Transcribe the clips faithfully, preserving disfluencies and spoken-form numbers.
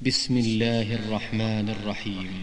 بسم الله الرحمن الرحيم.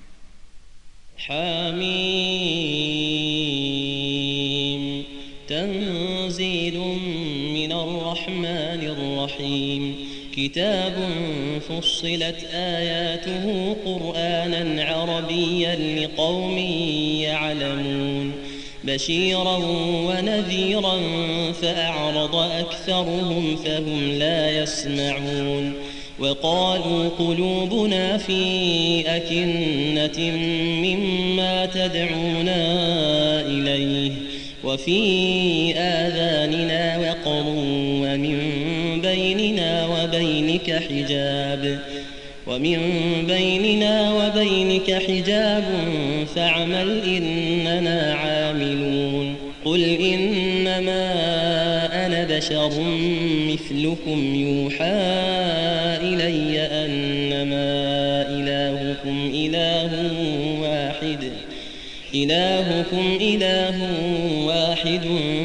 حميم تنزيل من الرحمن الرحيم. كتاب فصلت آياته قرآنا عربيا لقوم يعلمون بشيرا ونذيرا فأعرض أكثرهم فهم لا يسمعون. وقالوا قلوبنا في أكنة مما تدعونا إليه وفي آذاننا وقر ومن بيننا وبينك حجاب ومن بيننا وبينك حجاب فاعمل إننا عاملون. قل إنما أنا بشر مثلكم يوحى إلي أنما إلهكم إله واحد إلهكم إله واحد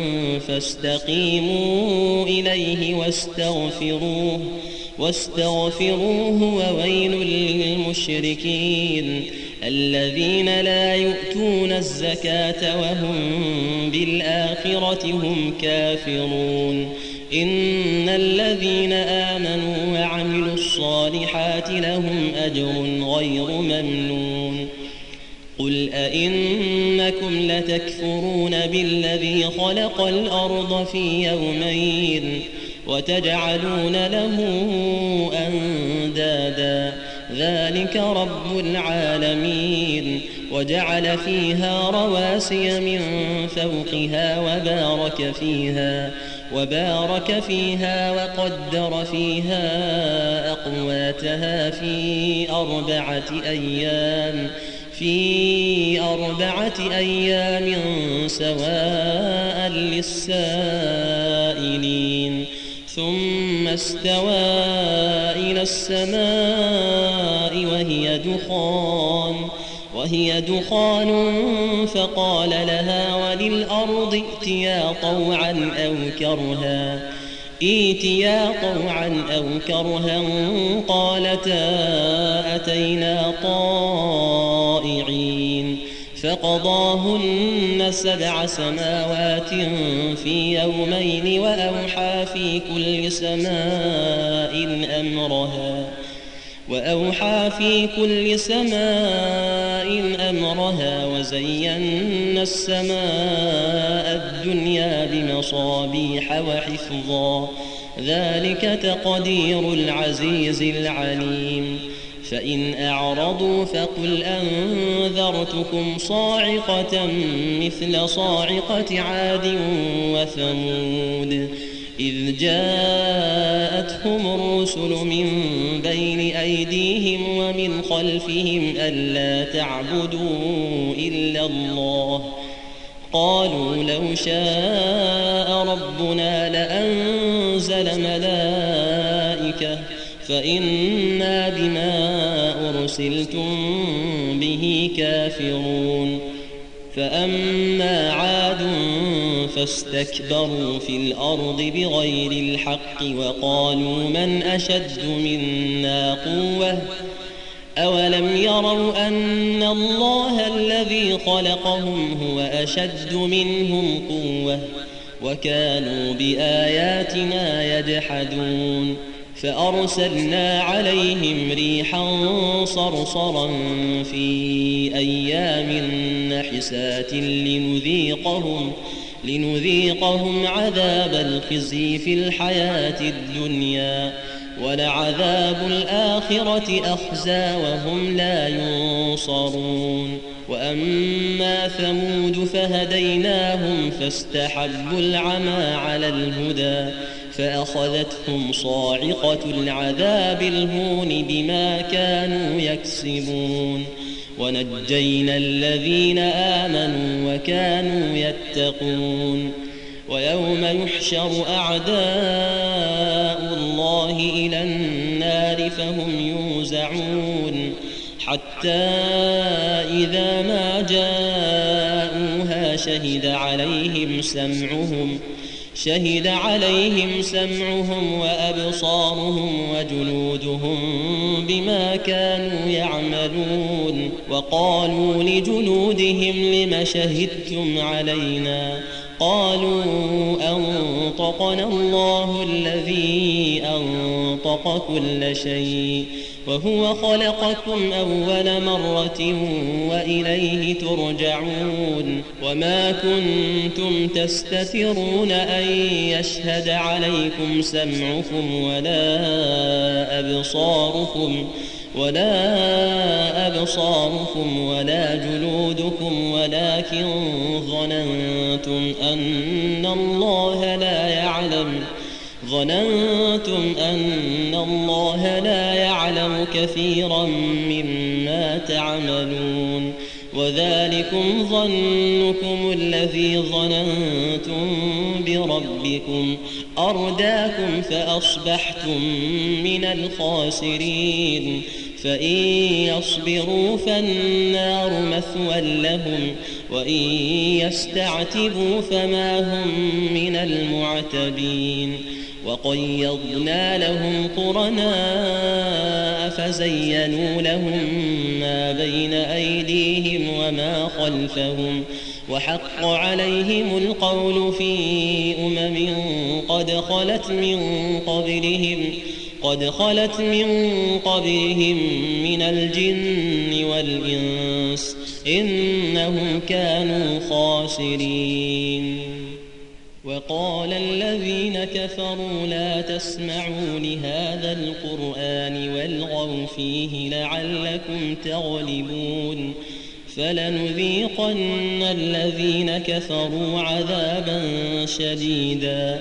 فاستقيموا إليه واستغفروه واستغفروه وويل للمشركين الذين لا يؤتون الزكاة وهم بالآخرة هم كافرون. إن الذين آمنوا وعملوا الصالحات لهم أجر غير ممنون. قل أئنكم لتكفرون بالذي خلق الأرض في يومين وتجعلون له أندادا ذلك رب العالمين. وجعل فيها رواسي من فوقها وبارك فيها وبارك فيها وقدر فيها أقواتها في أربعة أيام في أربعة أيام سواء للسائلين. ثم استوى إلى السماء وهي دخان وهي دخان فقال لها وللأرض ائتيا طوعا أو كرها ائتيا طوعا أو كرها قالتا أتينا طائعين. فقضاهن سبع سماوات في يومين وأوحى في كل سماء أمرها وأوحى في كل سماء أمرها وزينا السماء الدنيا بمصابيح وحفظا ذلك تقدير العزيز العليم. فإن أعرضوا فقل أنذرتكم صاعقة مثل صاعقة عاد وثمود إذ جاءتهم الرسل من بين أيديهم ومن خلفهم ألا تعبدوا إلا الله قالوا لو شاء ربنا لأنزل ملائكة فإنا بما أرسلتم به كافرون. فأما عاد فاستكبروا في الأرض بغير الحق وقالوا من أشد منا قوة أولم يروا أن الله الذي خلقهم هو أشد منهم قوة وكانوا بآياتنا يجحدون. فأرسلنا عليهم ريحا صرصرا في أيام نحسات لنذيقهم لنذيقهم عذاب الخزي في الحياة الدنيا ولعذاب الآخرة أخزى وهم لا ينصرون. وأما ثمود فهديناهم فاستحبوا العمى على الهدى فأخذتهم صاعقة العذاب الهون بما كانوا يكسبون. ونجينا الذين آمنوا وكانوا يتقون. ويوم يحشر أعداء الله إلى النار فهم يوزعون حتى إذا ما جاءوها شهد عليهم سمعهم شهد عليهم سمعهم وأبصارهم وجلودهم بما كانوا يعملون. وقالوا لجلودهم لم شهدتم علينا؟ قالوا أنطقنا الله الذي أنطق كل شيء وهو خلقكم أول مرة وإليه ترجعون. وما كنتم تستترون أن يشهد عليكم سمعكم ولا أبصاركم ولا أبصاركم ولا جلودكم ولكن ظننتم أن الله لا يعلم ظننتم أن الله لا يعلم كثيرا مما تعملون. وذلكم ظنكم الذي ظننتم بربكم أرداكم فأصبحتم من الخاسرين. فإن يصبروا فالنار مثوى لهم وإن يستعتبوا فما هم من المعتبين. وقيضنا لهم قرناء فزينوا لهم ما بين أيديهم وما خلفهم وحق عليهم القول في أمم قد خلت من قبلهم قد خلت من قبلهم من الجن والإنس إنهم كانوا خاسرين. وقال الذين كفروا لا تسمعوا لهذا القرآن والغوا فيه لعلكم تغلبون. فلنذيقن الذين كفروا عذابا شديدا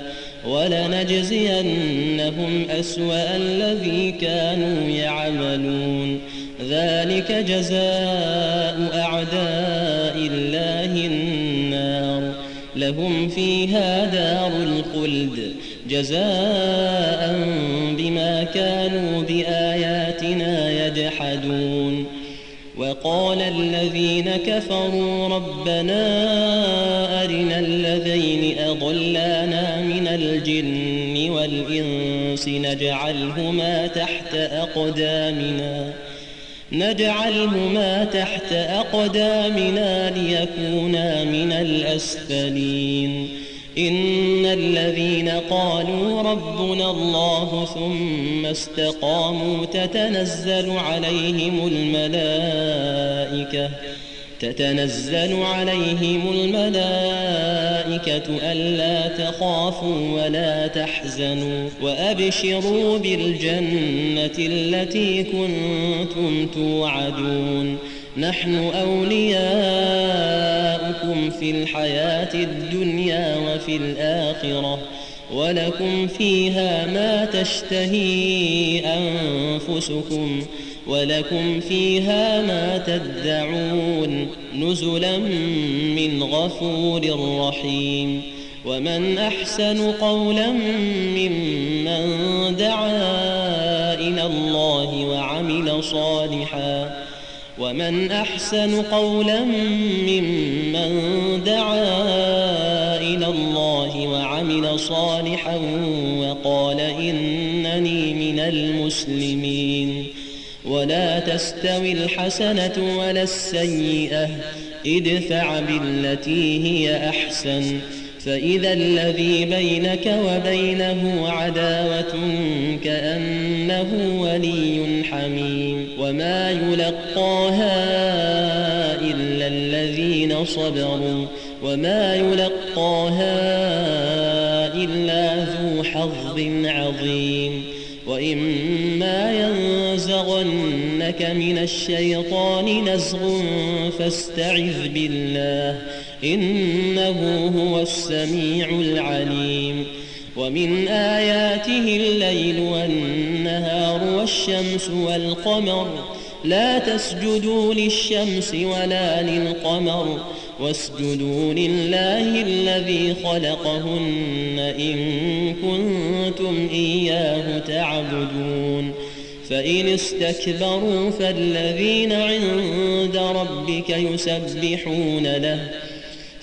ولنجزينهم أسوأ الذي كانوا يعملون. ذلك جزاء أعداء الله النار لهم فيها دار الخلد جزاء بما كانوا بآياتنا يجحدون. وقال الذين كفروا ربنا أرنا الذين أضلانا من الجن والإنس نجعلهما تحت أقدامنا نجعلهما تحت أقدامنا ليكونا من الأسفلين. إن الذين قالوا ربنا الله ثم استقاموا تتنزل عليهم الملائكة تتنزل عليهم الملائكة ألا تخافوا ولا تحزنوا وأبشروا بالجنة التي كنتم توعدون. نحن أولياؤكم في الحياة الدنيا وفي الآخرة ولكم فيها ما تشتهي أنفسكم ولكم فيها ما تدعون نزلا من غفور رحيم. ومن أحسن قولا ممن دعا إلى الله وعمل صالحا ومن أحسن قولا ممن دعا إلى الله وعمل صالحا وقال إنني من المسلمين. ولا تستوي الحسنة ولا السيئة ادفع بالتي هي أحسن فإذا الذي بينك وبينه عداوة كأنه ولي حميم. وما يلقاها إلا الذين صبروا وما يلقاها إلا ذو حظ عظيم. وإما ينزغنك من الشيطان نزغ فاستعذ بالله إنه هو السميع العليم. ومن آياته الليل والنهار والشمس والقمر لا تسجدوا للشمس ولا للقمر واسجدوا لله الذي خلقهن إن كنتم إياه تعبدون. فإن استكبروا فالذين عند ربك يسبحون له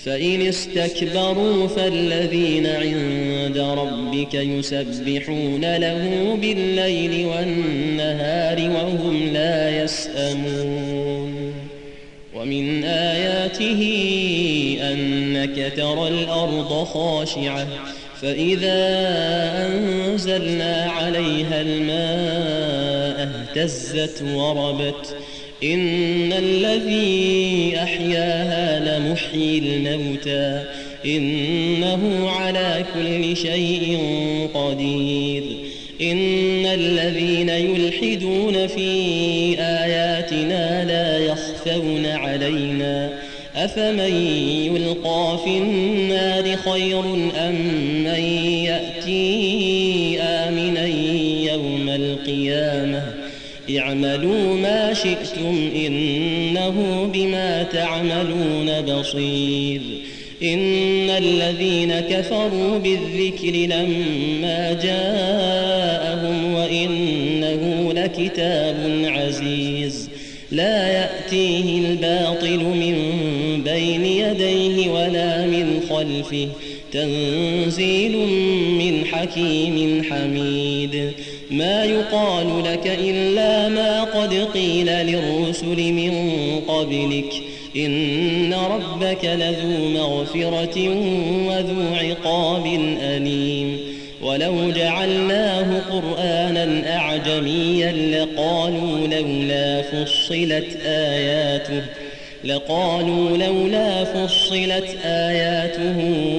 فإن استكبروا فالذين عند ربك يسبحون له بالليل والنهار وهم لا يسأمون ومن آياته أنك ترى الأرض خاشعة فإذا أنزلنا عليها الماء اهتزت وربت إن الذي أحياها لمحيي الموتى إنه على كل شيء قدير إن الذين يلحدون في آياتنا لا يخفون علينا أفمن يلقى في النار خير أم من يأتي آمنا يوم القيامة اعملوا ما شئتم إنه بما تعملون بصير إن الذين كفروا بالذكر لما جاءهم وإنه لكتاب عزيز لا يأتيه الباطل من بين يديه ولا من خلفه تنزيل من حكيم حميد ما يقال لك إلا ما قد قيل للرسل من قبلك إن ربك لذو مغفرة وذو عقاب أليم ولو جعلناه قرآنا أعجميا لقالوا لولا فصلت آياته لقالوا لولا فصلت آياته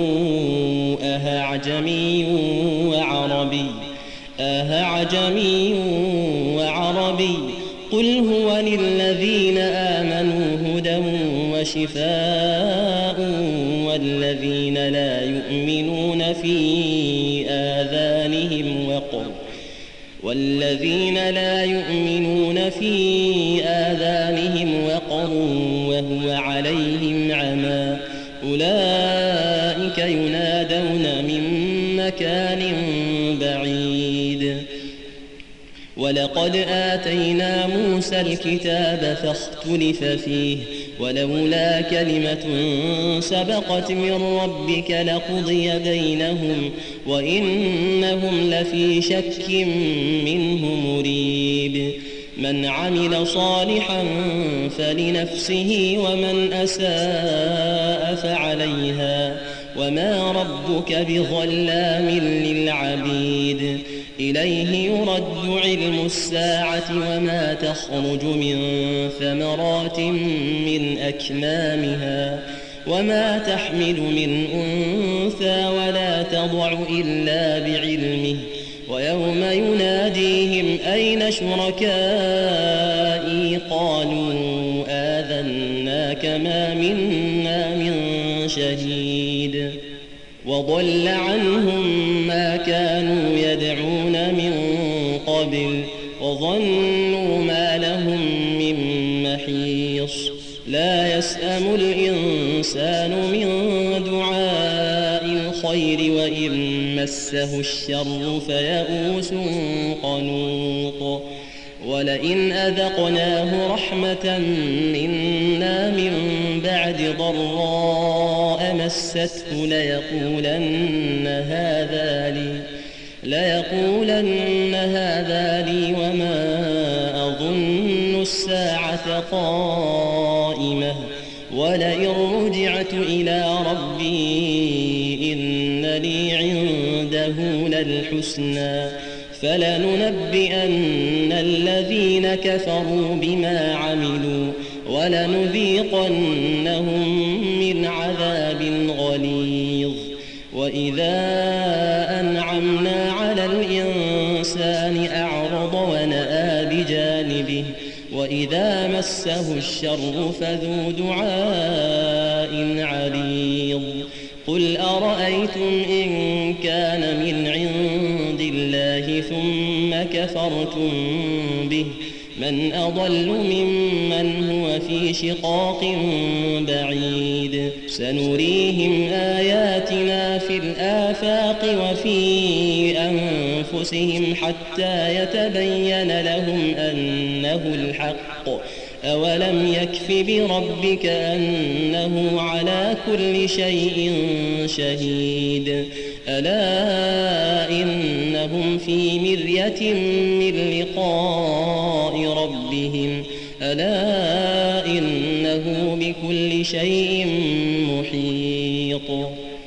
أهعجمي وعربي أهعجمي وعربي قل هو للذين آمنوا هدى وشفاء والذين لا يؤمنون في آذانهم وقر والذين لا يؤمنون في آذانهم وقر وهو عليهم عمى أولئك ينادون من مكان بعيد ولقد آتينا موسى الكتاب فاختلف فيه ولولا كلمة سبقت من ربك لقضي بينهم وإنهم لفي شك منه مريب من عمل صالحا فلنفسه ومن أساء فعليها وما ربك بظلام للعبيد إليه يرد علم الساعة وما تخرج من ثمرات من أكمامها وما تحمل من أنثى ولا تضع إلا بعلمه ويوم يناديهم أين شركائي قالوا آذناك ما منا من شهيد وضل عنهم ما كانوا يدعون من قبل وظنوا ما لهم من محيص لا يسأم الإنسان من دعاء الخير وإن مسه الشر فيئوس قنوط ولئن أذقناه رحمة منا من بعد ضراء مسته ليقولن هذا لي ليقولن هذا لي وما أظن الساعة قائمة ولئن رجعت إلى ربي إن لي عنده للحسنى فلننبئن الذين كفروا بما عملوا ولنذيقنهم من عذاب غليظ وإذا أنعمنا على الإنسان أعرض ونأى بجانبه وإذا مسه الشر فذو دعاء عريض قل أرأيتم إن كان من عند الله ثم كفرتم به من أضل ممن هو في شقاق بعيد سنريهم آياتنا في الآفاق وفي أنفسهم حتى يتبين لهم أنه الحق أولم يكف بربك أنه على كل شيء شهيد ألا إنهم في مرية من لقاء ربهم ألا إنه بكل شيء محيط